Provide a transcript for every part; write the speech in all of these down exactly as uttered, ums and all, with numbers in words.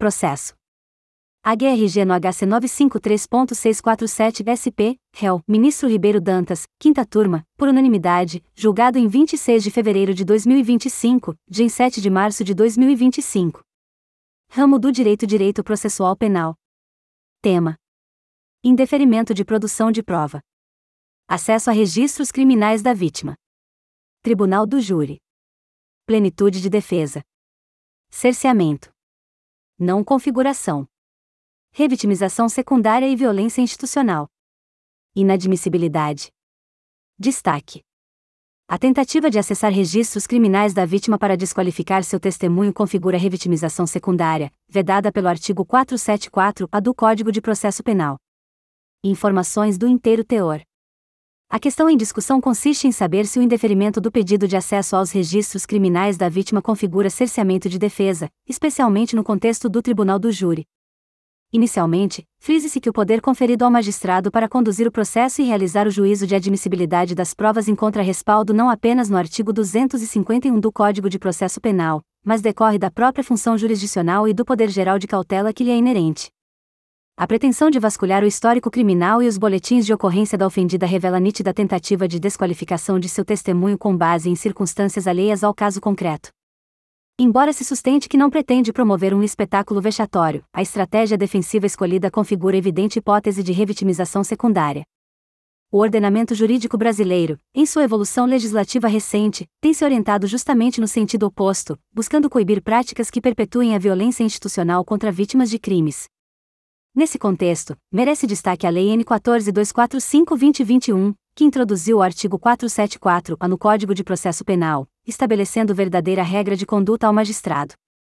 processo. H R G no H C novecentos e cinquenta e três ponto seiscentos e quarenta e sete S P, réu, Ministro Ribeiro Dantas, quinta turma, por unanimidade, julgado em vinte e seis de fevereiro de dois mil e vinte e cinco, dia sete de março de dois mil e vinte e cinco. Ramo do Direito Direito Processual Penal. Tema: indeferimento de produção de prova. Acesso a registros criminais da vítima. Tribunal do Júri. Plenitude de defesa. Cerceamento. Não configuração. Revitimização secundária e violência institucional. Inadmissibilidade. Destaque: a tentativa de acessar registros criminais da vítima para desqualificar seu testemunho configura revitimização secundária, vedada pelo artigo quatrocentos e setenta e quatro A do Código de Processo Penal. Informações do inteiro teor. A questão em discussão consiste em saber se o indeferimento do pedido de acesso aos registros criminais da vítima configura cerceamento de defesa, especialmente no contexto do Tribunal do Júri. Inicialmente, frise-se que o poder conferido ao magistrado para conduzir o processo e realizar o juízo de admissibilidade das provas encontra respaldo não apenas no artigo duzentos e cinquenta e um do Código de Processo Penal, mas decorre da própria função jurisdicional e do poder geral de cautela que lhe é inerente. A pretensão de vasculhar o histórico criminal e os boletins de ocorrência da ofendida revela nítida tentativa de desqualificação de seu testemunho com base em circunstâncias alheias ao caso concreto. Embora se sustente que não pretende promover um espetáculo vexatório, a estratégia defensiva escolhida configura evidente hipótese de revitimização secundária. O ordenamento jurídico brasileiro, em sua evolução legislativa recente, tem se orientado justamente no sentido oposto, buscando coibir práticas que perpetuem a violência institucional contra vítimas de crimes. Nesse contexto, merece destaque a Lei N quatorze mil duzentos e quarenta e cinco barra dois mil e vinte e um, que introduziu o artigo quatrocentos e setenta e quatro A no Código de Processo Penal, estabelecendo verdadeira regra de conduta ao magistrado.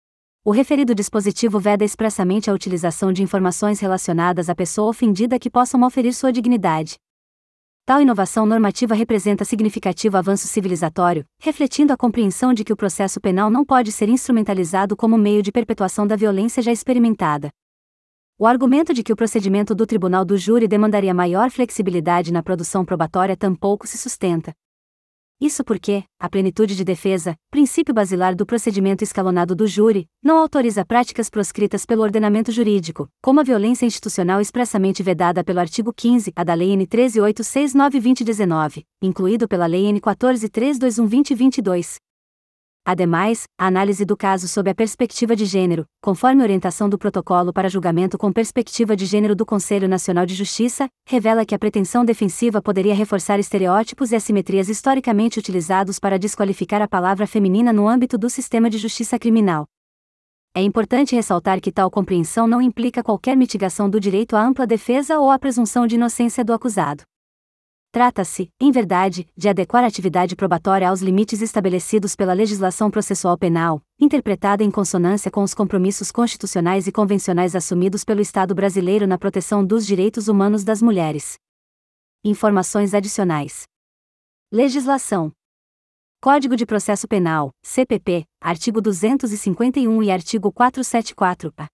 O referido dispositivo veda expressamente a utilização de informações relacionadas à pessoa ofendida que possam malferir sua dignidade. Tal inovação normativa representa significativo avanço civilizatório, refletindo a compreensão de que o processo penal não pode ser instrumentalizado como meio de perpetuação da violência já experimentada. O argumento de que o procedimento do Tribunal do Júri demandaria maior flexibilidade na produção probatória tampouco se sustenta. Isso porque, a plenitude de defesa, princípio basilar do procedimento escalonado do júri, não autoriza práticas proscritas pelo ordenamento jurídico, como a violência institucional expressamente vedada pelo artigo quinze A da Lei N treze mil oitocentos e sessenta e nove barra dois mil e dezenove, incluído pela Lei N quatorze mil trezentos e vinte e um barra dois mil e vinte e dois. Ademais, a análise do caso sob a perspectiva de gênero, conforme orientação do Protocolo para Julgamento com Perspectiva de Gênero do Conselho Nacional de Justiça, revela que a pretensão defensiva poderia reforçar estereótipos e assimetrias historicamente utilizados para desqualificar a palavra feminina no âmbito do sistema de justiça criminal. É importante ressaltar que tal compreensão não implica qualquer mitigação do direito à ampla defesa ou à presunção de inocência do acusado. Trata-se, em verdade, de adequar a atividade probatória aos limites estabelecidos pela legislação processual penal, interpretada em consonância com os compromissos constitucionais e convencionais assumidos pelo Estado brasileiro na proteção dos direitos humanos das mulheres. Informações adicionais. Legislação. Código de Processo Penal, C P P, artigo duzentos e cinquenta e um e artigo quatrocentos e setenta e quatro A.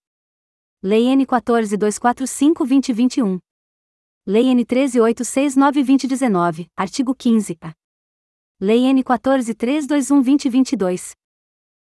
Lei N quatorze mil duzentos e quarenta e cinco barra dois mil e vinte e um. Lei N treze mil oitocentos e sessenta e nove barra dois mil e dezenove, artigo quinze A. Lei N quatorze mil trezentos e vinte e um barra dois mil e vinte e dois.